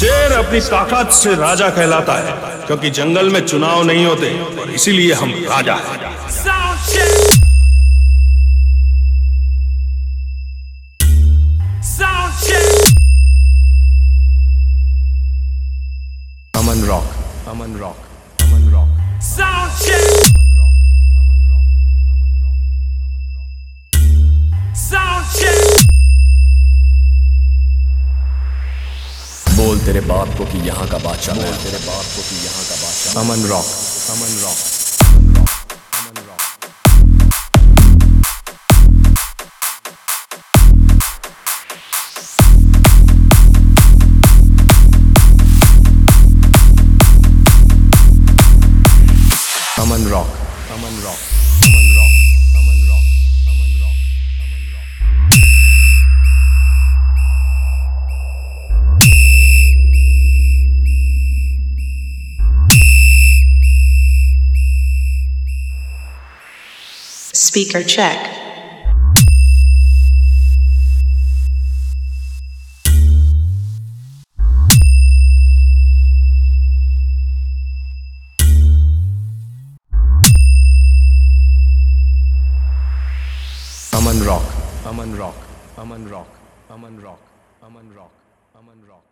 शेर अपनी ताकत से राजा कहलाता है, क्योंकि जंगल में चुनाव नहीं होते और इसीलिए हम राजा हैं। Aman Rock, Aman Rock, Aman Rock. Sound check. Aman Rock, Aman Rock, Aman Rock. Sound check. बोल तेरे बाप को कि यहाँ का बादशाह, बोल तेरे बाप को कि यहाँ का बादशाह। Aman Rock, Aman Rock, Aman Rock, Aman Rock. Aman Rock, Aman Rock, Aman Rock, Aman Rock, Aman Rock, Aman Rock. Speaker check. Aman Rock, Aman Rock, Aman Rock, Aman Rock, Aman Rock, Aman Rock.